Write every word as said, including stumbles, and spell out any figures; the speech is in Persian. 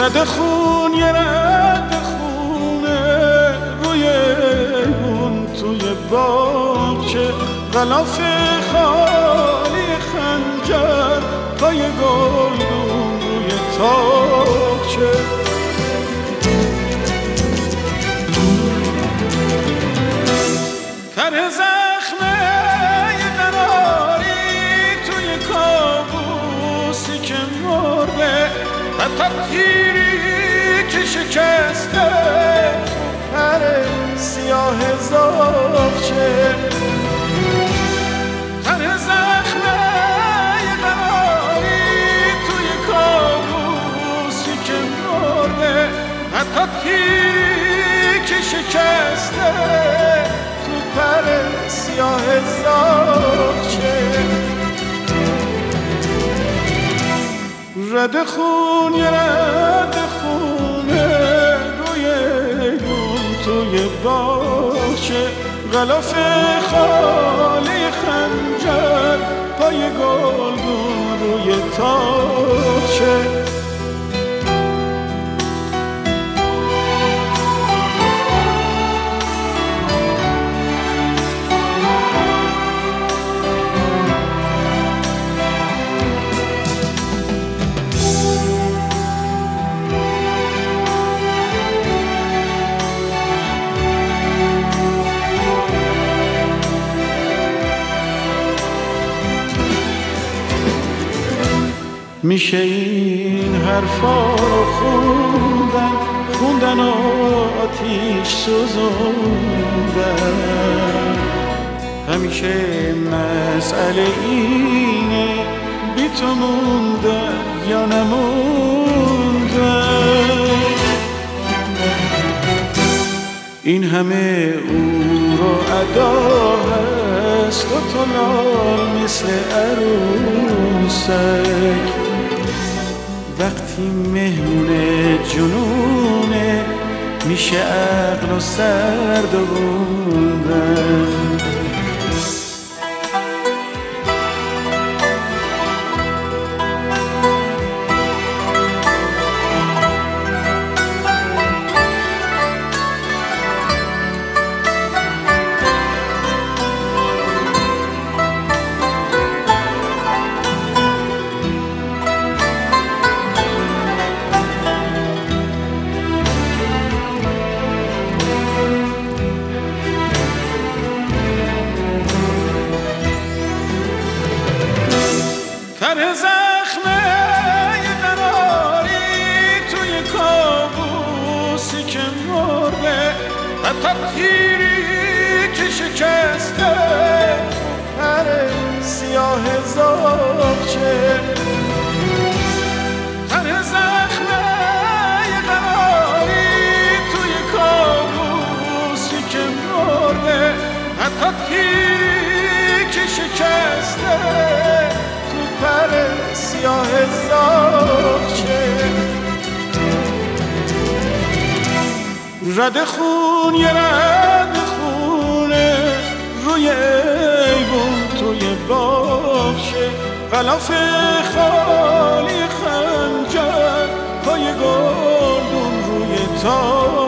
رد خون یه رد خونه روی اون توی باغچه، غلاف خالی خنجر پای گلدون روی تاقچه. تر زخمه یه قراری توی کابوسی که مرده، حتی تیری که شکسته تو پر سیاه زاغچه. تر زخمه یه قراری توی کابوسی که مرده، حتی تیری که شکسته تو پر سیاه زاغچه. رد خون یه رد خونه روی ایوون توی باغچه، غلاف خالی خنجر پای گلدون روی تاقچه. میشه این حرفا رو خوندن خوندن و آتیش سوزوندن. همیشه مسئله اینه بی تو موندن یا نموندن. این همه او رو ادا هست و تو لال مثل عروسک. وقتی مهمون جنونه میشه عقل و سردوندن. تر زخمه یه قراری توی کابوسی که مرده، حتی تیری که شکسته پر سیاه زاغچه. تر زخمه یه قراری توی کابوسی که مرده، حتی تیری که شکسته پر سیاه زاغچه. رد خون یه رد خونه روی ایوون توی باغچه، غلاف خالی خنجر پای گلدون روی تاقچه.